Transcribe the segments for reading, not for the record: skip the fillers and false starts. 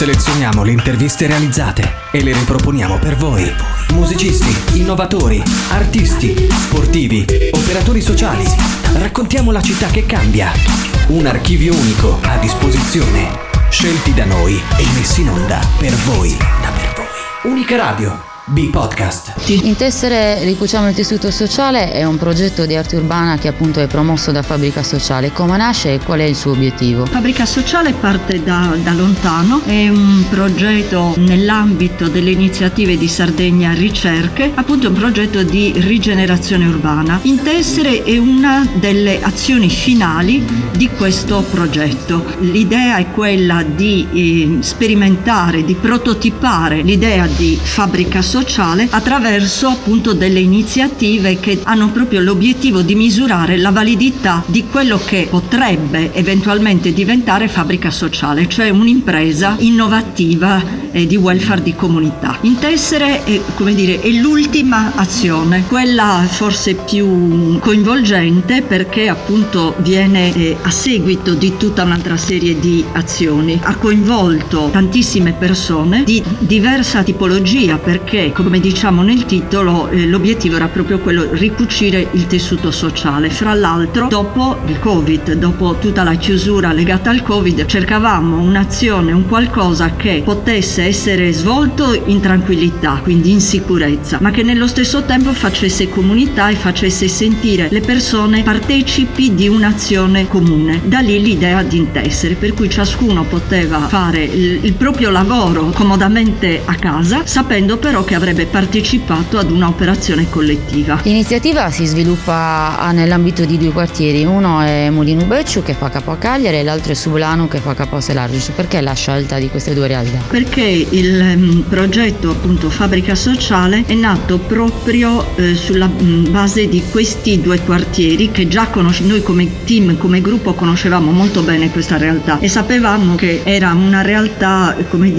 Selezioniamo le interviste realizzate e le riproponiamo per voi. Musicisti, innovatori, artisti, sportivi, operatori sociali. Raccontiamo la città che cambia. Un archivio unico a disposizione. Scelti da noi e messi in onda per voi. Unica Radio. B-Podcast. In Tessere ricuciamo il tessuto sociale è un progetto di arte urbana che appunto è promosso da Fabbrica Sociale. Come nasce e qual è il suo obiettivo? Fabbrica Sociale parte da lontano, è un progetto nell'ambito delle iniziative di Sardegna Ricerche, appunto un progetto di rigenerazione urbana. In Tessere è una delle azioni finali di questo progetto. L'idea è quella di sperimentare, di prototipare l'idea di Fabbrica Sociale attraverso appunto delle iniziative che hanno proprio l'obiettivo di misurare la validità di quello che potrebbe eventualmente diventare Fabbrica Sociale, cioè un'impresa innovativa di welfare di comunità. In Tessere è l'ultima azione, quella forse più coinvolgente, perché appunto viene a seguito di tutta un'altra serie di azioni. Ha coinvolto tantissime persone di diversa tipologia, perché come diciamo nel titolo l'obiettivo era proprio quello di ricucire il tessuto sociale. Fra l'altro dopo il Covid, dopo tutta la chiusura legata al Covid, cercavamo un'azione, un qualcosa che potesse essere svolto in tranquillità, quindi in sicurezza, ma che nello stesso tempo facesse comunità e facesse sentire le persone partecipi di un'azione comune. Da lì l'idea di intessere, per cui ciascuno poteva fare il proprio lavoro comodamente a casa, sapendo però che avrebbe partecipato ad una operazione collettiva. L'iniziativa si sviluppa nell'ambito di due quartieri, uno è Mulinu Becciu che fa capo a Cagliari e l'altro è Sublanu che fa capo a Selargius. Perché la scelta di queste due realtà? Perché il progetto appunto Fabbrica Sociale è nato proprio sulla base di questi due quartieri che già noi come team, come gruppo conoscevamo molto bene questa realtà e sapevamo che era una realtà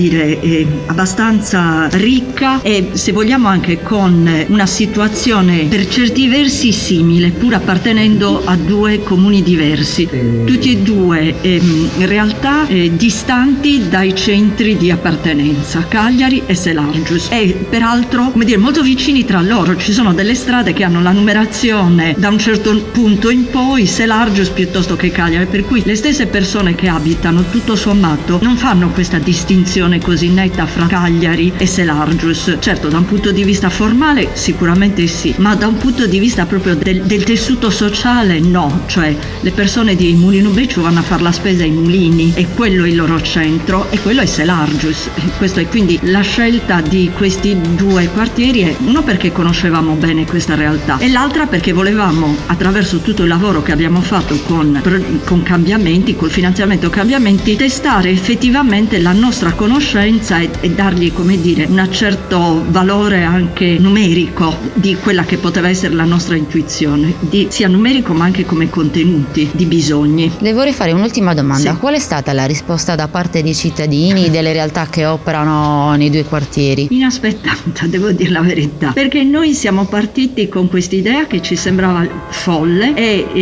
abbastanza ricca e se vogliamo anche con una situazione per certi versi simile, pur appartenendo a due comuni diversi, tutti e due in realtà distanti dai centri di appartenenza, Cagliari e Selargius, e peraltro molto vicini tra loro. Ci sono delle strade che hanno la numerazione da un certo punto in poi, Selargius piuttosto che Cagliari, per cui le stesse persone che abitano tutto sommato non fanno questa distinzione così netta fra Cagliari e Selargius. Certo, da un punto di vista formale sicuramente sì, ma da un punto di vista proprio del tessuto sociale no, cioè le persone di Mulinu Becciu vanno a fare la spesa ai mulini e quello è il loro centro e quello è Selargius. Questo è quindi la scelta di questi due quartieri, è uno perché conoscevamo bene questa realtà e l'altra perché volevamo, attraverso tutto il lavoro che abbiamo fatto con Cambiamenti, col finanziamento Cambiamenti, testare effettivamente la nostra conoscenza e dargli un certo valore anche numerico di quella che poteva essere la nostra intuizione, sia numerico ma anche come contenuti di bisogni. Le vorrei fare un'ultima domanda. Sì. Qual è stata la risposta da parte dei cittadini, delle realtà che operano nei due quartieri? Inaspettata, devo dire la verità, perché noi siamo partiti con quest'idea che ci sembrava folle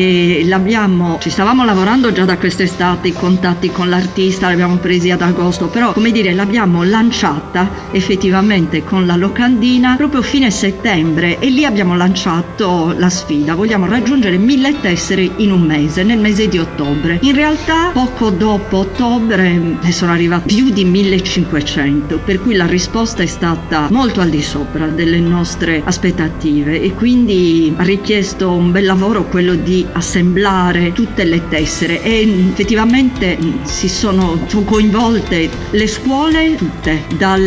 e ci stavamo lavorando già da quest'estate, i contatti con l'artista li abbiamo presi ad agosto, però l'abbiamo lanciata effettivamente con la locandina proprio fine settembre e lì abbiamo lanciato la sfida: vogliamo raggiungere 1000 tessere in un mese, nel mese di ottobre. In realtà poco dopo ottobre ne sono arrivati più di 1500, per cui la risposta è stata molto al di sopra delle nostre aspettative e quindi ha richiesto un bel lavoro quello di assemblare tutte le tessere e effettivamente si sono coinvolte le scuole tutte,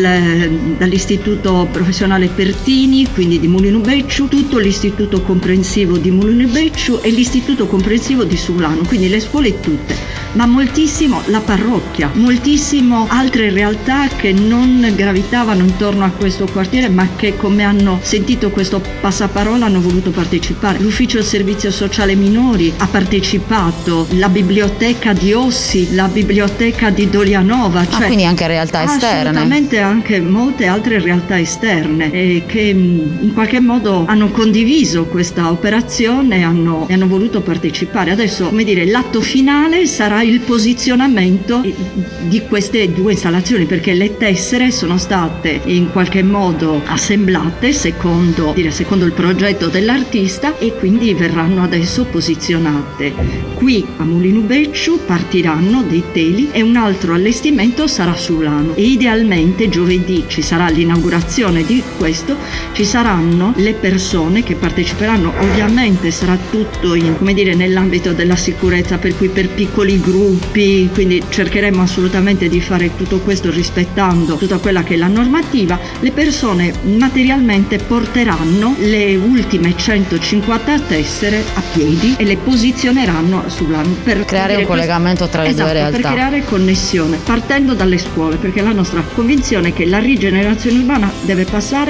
dall'istituto professionale Pertini, quindi di Mulinu Becciu, tutto l'istituto comprensivo di Mulinu Becciu e l'istituto comprensivo di Sublanu, quindi le scuole tutte, ma moltissimo la parrocchia, moltissimo altre realtà che non gravitavano intorno a questo quartiere ma che, come hanno sentito questo passaparola, hanno voluto partecipare. L'ufficio servizio sociale minori ha partecipato, la biblioteca di Ossi, la biblioteca di Dolianova, quindi anche realtà esterne. Assolutamente, anche molte altre realtà esterne che in qualche modo hanno condiviso questa operazione e hanno voluto partecipare. Adesso, l'atto finale sarà il posizionamento di queste due installazioni, perché le tessere sono state in qualche modo assemblate secondo il progetto dell'artista e quindi verranno adesso posizionate. Qui a Mulino Becciu partiranno dei teli e un altro allestimento sarà su Lano, e idealmente giovedì ci sarà l'inaugurazione di questo, ci saranno le persone che parteciperanno, ovviamente sarà tutto nell'ambito della sicurezza, per cui per piccoli gruppi, quindi cercheremo assolutamente di fare tutto questo rispettando tutta quella che è la normativa. Le persone materialmente porteranno le ultime 150 tessere a piedi e le posizioneranno sull'anno per creare un collegamento tra le due realtà, per creare connessione partendo dalle scuole, perché la nostra convinzione è che la rigenerazione urbana deve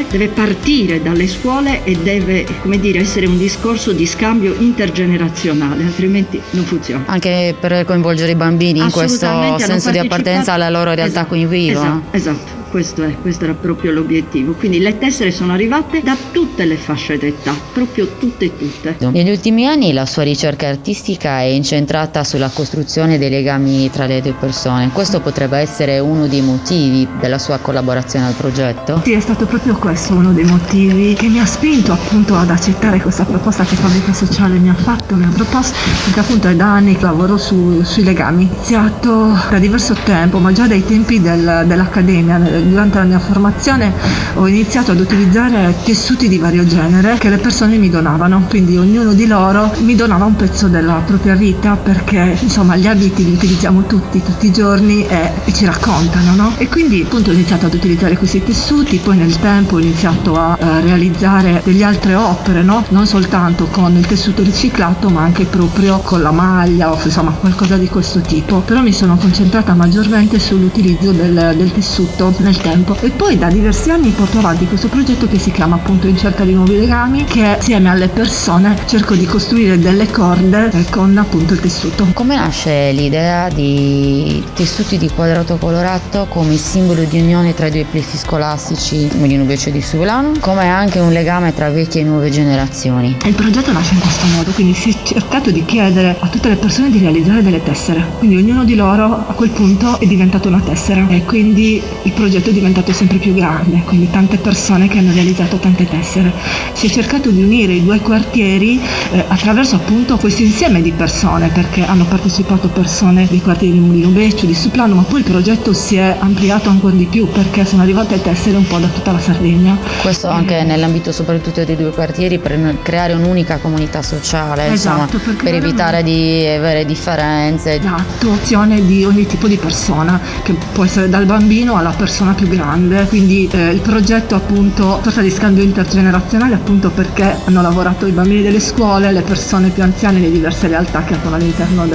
partire dalle scuole e deve essere un discorso di scambio intergenerazionale, altrimenti non funziona. Anche per coinvolgere i bambini in questo senso di appartenenza alla loro realtà qui in vivo. Esatto. Questo era proprio l'obiettivo. Quindi le tessere sono arrivate da tutte le fasce d'età, proprio tutte. Negli ultimi anni la sua ricerca artistica è incentrata sulla costruzione dei legami tra le due persone. Questo potrebbe essere uno dei motivi della sua collaborazione al progetto? Sì, è stato proprio questo uno dei motivi che mi ha spinto appunto ad accettare questa proposta che Fabrica Sociale mi ha proposto, perché appunto è da anni che lavoro sui legami. Ho iniziato da diverso tempo, ma già dai tempi dell'accademia. Durante la mia formazione ho iniziato ad utilizzare tessuti di vario genere che le persone mi donavano, quindi ognuno di loro mi donava un pezzo della propria vita, perché insomma gli abiti li utilizziamo tutti i giorni e ci raccontano, no? E quindi appunto ho iniziato ad utilizzare questi tessuti, poi nel tempo ho iniziato a realizzare delle altre opere, no? Non soltanto con il tessuto riciclato, ma anche proprio con la maglia o insomma qualcosa di questo tipo, però mi sono concentrata maggiormente sull'utilizzo del tessuto nel tempo. E poi da diversi anni porto avanti questo progetto che si chiama appunto In cerca di nuovi legami, che assieme alle persone cerco di costruire delle corde con appunto il tessuto. Come nasce l'idea di tessuti di quadrato colorato come simbolo di unione tra i due plessi scolastici Mulino Becciu di Sublano, come anche un legame tra vecchie e nuove generazioni? Il progetto nasce in questo modo, quindi si è cercato di chiedere a tutte le persone di realizzare delle tessere, quindi ognuno di loro a quel punto è diventato una tessera e quindi il progetto è diventato sempre più grande, quindi tante persone che hanno realizzato tante tessere. Si è cercato di unire i due quartieri attraverso appunto questo insieme di persone, perché hanno partecipato persone dei quartieri di Mulino Becciu, di Suplano, ma poi il progetto si è ampliato ancora di più perché sono arrivate tessere un po' da tutta la Sardegna. Questo anche nell'ambito soprattutto dei due quartieri, per creare un'unica comunità sociale, esatto, insomma, per evitare di avere differenze. Esatto, azione di ogni tipo di persona, che può essere dal bambino alla persona più grande, quindi il progetto appunto sorta di scambio intergenerazionale, appunto perché hanno lavorato i bambini delle scuole, le persone più anziane di diverse realtà che sono all'interno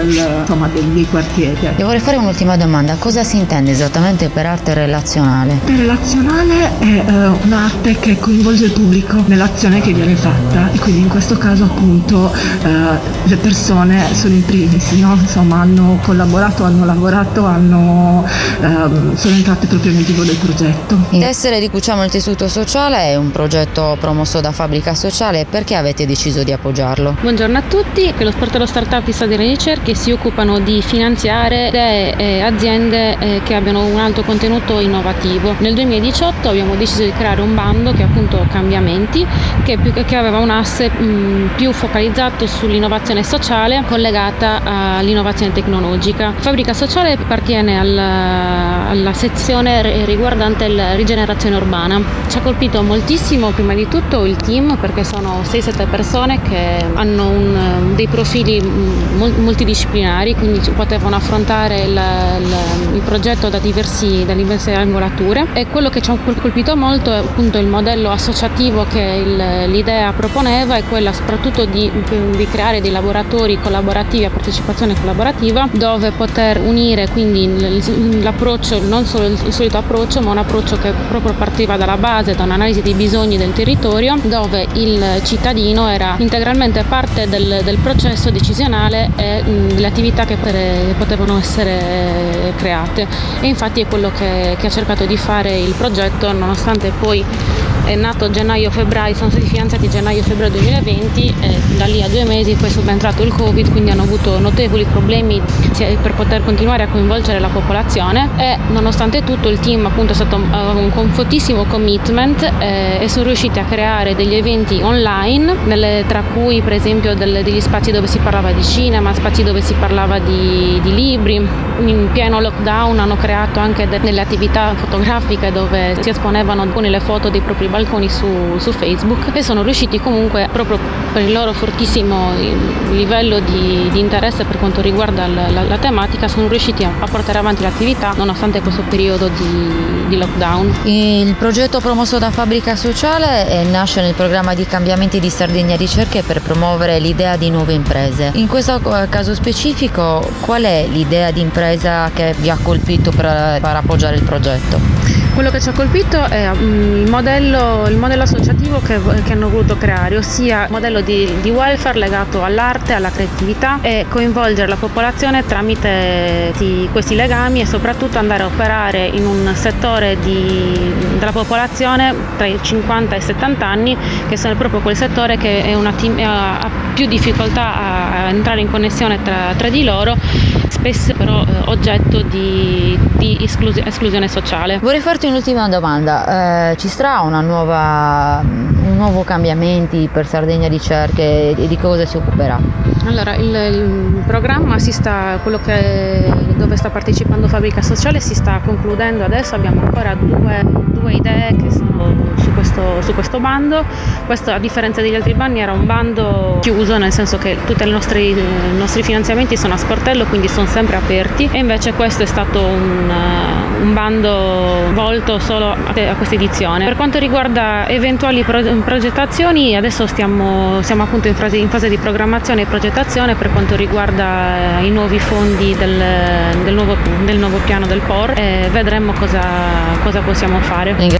dei quartieri. E vorrei fare un'ultima domanda: cosa si intende esattamente per arte relazionale? L'arte relazionale è un'arte che coinvolge il pubblico nell'azione che viene fatta, e quindi in questo caso appunto le persone sono in primis, no? Insomma, hanno collaborato, hanno lavorato, sono entrate proprio nel vivo del progetto. Tessere ricuciamo il tessuto sociale è un progetto promosso da Fabrica Sociale. Perché avete deciso di appoggiarlo? Buongiorno a tutti. Lo Sportello Startup di Sardegna Ricerche si occupano di finanziare aziende che abbiano un alto contenuto innovativo. Nel 2018 abbiamo deciso di creare un bando che è appunto Cambiamenti, che aveva un asse più focalizzato sull'innovazione sociale collegata all'innovazione tecnologica. Fabrica Sociale appartiene alla sezione riguardante la rigenerazione urbana. Ci ha colpito moltissimo prima di tutto il team, perché sono 6-7 persone che hanno dei profili multidisciplinari, quindi potevano affrontare il progetto da diverse angolature. E quello che ci ha colpito molto è appunto il modello associativo che l'idea proponeva, e quella soprattutto di creare dei laboratori collaborativi a partecipazione collaborativa, dove poter unire quindi l'approccio, non solo il solito approccio, ma un approccio che proprio partiva dalla base, da un'analisi dei bisogni del territorio, dove il cittadino era integralmente parte del processo decisionale e delle attività che potevano essere create. E infatti è quello che ha cercato di fare il progetto, nonostante poi è nato gennaio-febbraio, sono stati finanziati gennaio-febbraio 2020 e da lì a 2 mesi poi è subentrato il Covid, quindi hanno avuto notevoli problemi per poter continuare a coinvolgere la popolazione e nonostante tutto il team appunto è stato un fortissimo commitment e sono riusciti a creare degli eventi online, tra cui per esempio degli spazi dove si parlava di cinema, spazi dove si parlava di libri. In pieno lockdown hanno creato anche delle attività fotografiche dove si esponevano alcune le foto dei propri balconi su Facebook e sono riusciti comunque, proprio per il loro fortissimo livello di interesse per quanto riguarda la tematica, sono riusciti a portare avanti l'attività nonostante questo periodo di lockdown. Il progetto promosso da Fabbrica Sociale nasce nel programma di cambiamenti di Sardegna Ricerche per promuovere l'idea di nuove imprese. In questo caso specifico, qual è l'idea di impresa che vi ha colpito per appoggiare il progetto? Quello che ci ha colpito è il modello associativo che hanno voluto creare, ossia un modello di welfare legato all'arte, alla creatività e coinvolgere la popolazione tramite questi legami e soprattutto andare a operare in un settore della popolazione tra i 50 e i 70 anni, che sono proprio quel settore che ha più difficoltà a entrare in connessione tra di loro, spesso però oggetto di esclusione sociale. Vorrei farti un'ultima domanda, ci sarà un nuovo cambiamenti per Sardegna Ricerche e di cosa si occuperà? Allora, il programma dove sta partecipando Fabbrica Sociale si sta concludendo adesso, abbiamo ancora due idee che sono su questo bando. Questo, a differenza degli altri bandi, era un bando chiuso, nel senso che tutti i nostri finanziamenti sono a sportello, quindi sono sempre aperti, e invece questo è stato un bando volto solo a questa edizione. Per quanto riguarda eventuali progettazioni, adesso siamo appunto in fase di programmazione e progettazione per quanto riguarda i nuovi fondi del nuovo piano del POR, e vedremo cosa possiamo fare.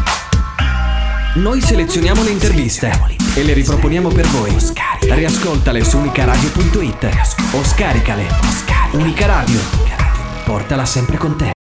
Noi selezioniamo le interviste e le riproponiamo per voi. Riascoltale su unicaradio.it o scaricale. Unica Radio, portala sempre con te.